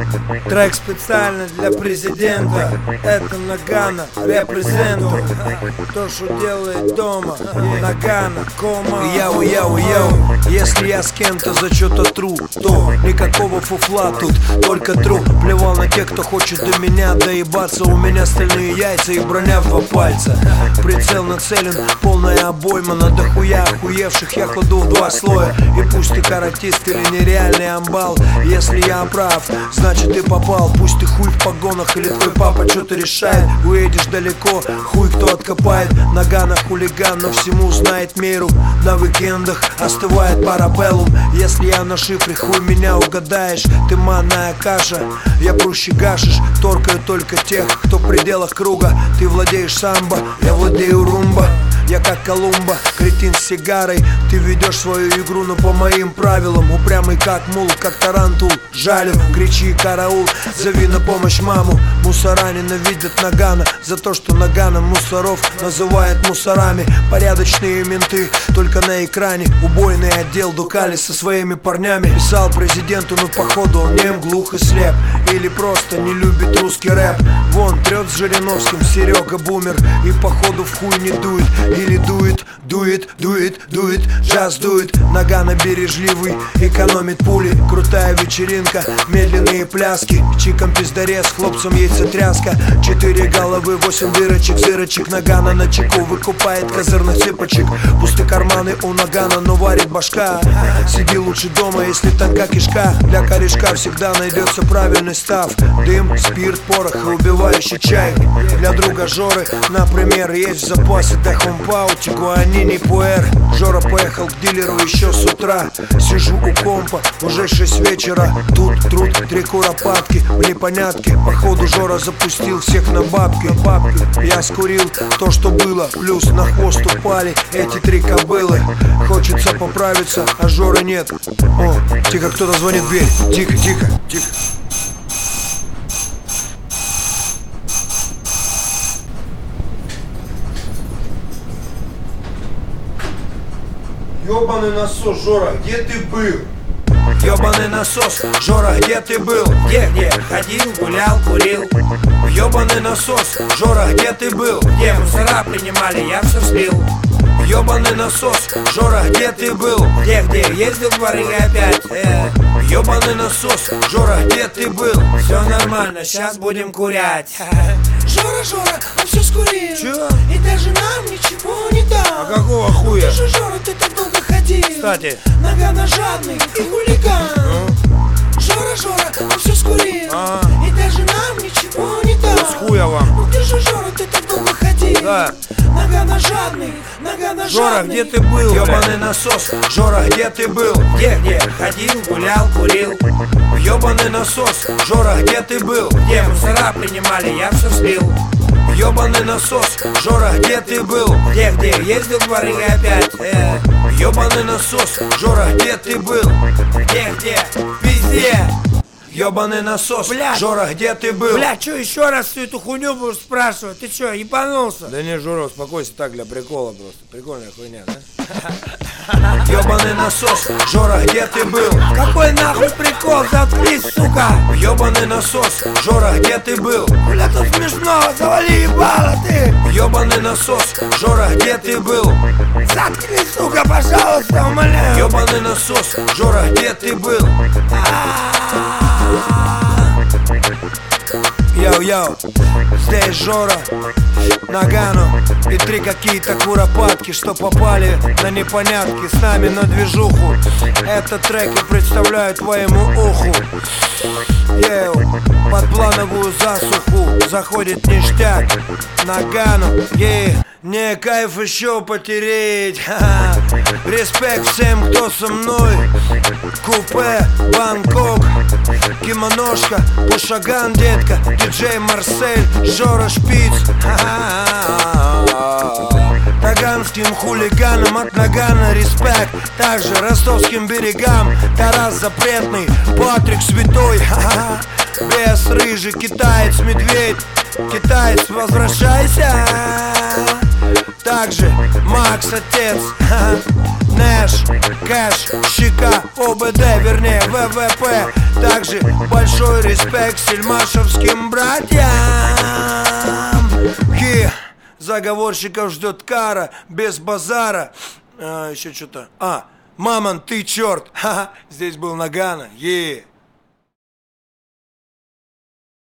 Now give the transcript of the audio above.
Трек специально для президента. Это Нагано, репрезенту. То, что делает дома, Нагано, кома. Яу. Если я с кем-то за что-то тру, то никакого фуфла тут, только тру. Плевал на тех, кто хочет до меня доебаться. У меня стальные яйца и броня в 2 пальца. Прицел нацелен, полная обойма. На дохуя охуевших я кладу в 2 слоя. И пусть ты каратист или нереальный амбал, если я прав, значит ты попал. Пусть ты хуй в погонах или твой папа что-то решает. Уедешь далеко, хуй кто откопает. Нагано хулиган, но всему знает меру. На уикендах остывает парабеллум. Если я на шифре, хуй меня угадаешь. Ты манная каша, я проще гашишь. Торкаю только тех, кто в пределах круга. Ты владеешь самбо, я владею румба. Я как Колумба, кретин с сигарой. Ты ведешь свою игру, но по моим правилам. Упрямый как мул, как тарантул. Жалю, кричи караул, зови на помощь маму. Мусора ненавидят Нагано за то, что Нагано мусоров называет мусорами. Порядочные менты только на экране. Убойный отдел Дукали со своими парнями. Писал президенту, но походу он нем, глух и слеп. Или просто не любит русский рэп. Вон трет с Жириновским Серега бумер. И походу в хуй не дует. Или дует, джаз дует. Нагано бережливый, экономит пули. Крутая вечеринка, медленные пляски. Чиком пиздарез, хлопцам яйцетряска. 4 головы, 8 дырочек, зырочек. Нагано на чеку выкупает козырных цыпочек. Пусты карманы у Нагано, но варит башка. Сиди лучше дома, если тонка кишка. Для корешка всегда найдется правильный став. Дым, спирт, порох и убивающий чай. Для друга Жоры, например, есть в запасе Техомпау, Тигуанини, Пуэр. Жора поехал к дилеру еще с утра. Сижу у компа, уже 6 вечера. Тут труд, 3 куропатки в непонятке. Походу Жора запустил всех на бабки. Я скурил то, что было, плюс на хвост упали эти 3 кобылы. Хочется поправиться, а Жоры нет. О, тихо, кто-то звонит в дверь. Тихо. Ёбаный насос, Жора, где ты был? Ёбаный насос, Жора, где ты был? Где? Ходил, гулял, курил. Ёбаный насос, Жора, где ты был? Где мусора принимали, я все слил. Ёбаный насос, Жора, где ты был? Где? Ездил в дворы опять. Ёбаный насос, Жора, где ты был? Все нормально, сейчас будем курять. Жора, он все скурил. Чё? И даже нам ничего не дал. А какого хуя? Ты же, Жора, ты так долго ходил. Кстати, Нагано жадный и хулиган. Жора, он все скурил. И даже нам ничего не дал. с хуя вам. Ну ты же, Жора, ты так долго ходил. Да. Нагано жадный, Нагано Жора, жадный. где ты был? Ёбаный насос, Жора, где ты был? Где? Ходил, гулял, курил. Ёбаный насос, Жора, где ты был? Где мусора принимали, я все слил. Ёбаный насос, Жора, где ты был? Где? Ездил в дворы опять. Ёбаный насос, Жора, где ты был? Где? Везде. Ёбаный насос, Блядь. Жора, где ты был? Бля, чё еще раз всю эту хуйню будешь спрашивать? Ты чё, ебанулся? Да не, Жора, успокойся, так для прикола просто. Прикольная хуйня, да? Ёбаный насос, Жора, где ты был? Какой нахуй прикол? Заткнись, сука! Ёбаный насос, Жора, где ты был? Бля, тут смешно, завали ебало ты! Ёбаный насос, Жора, где ты был? Заткнись, сука, пожалуйста, умоляю! Ёбаный насос, Жора, где ты был? Йоу, здесь Жора, Нагано и 3 какие-то куропатки, что попали на непонятки с нами на движуху. Этот трек я представляю твоему уху. Под плановую засуху заходит ништяк. Нагано, не кайф еще потереть. Респект всем, кто со мной. Купе, Бангкок, кимоношка, Пушаган, детка, диджей Марсель, Жора Шпиц. Таганским хулиганам от Нагано респект. Также ростовским берегам Тарас Запретный, Патрик Святой. Бес рыжий, китаец, медведь. Китаец, возвращайся. Также Макс Отец, Нэш, Кэш, Щека, ОБД, вернее ВВП. Также большой респект сельмашевским братьям. Заговорщиков ждет кара, без базара. Еще что-то. Мамон, ты черт. Здесь был Нагано.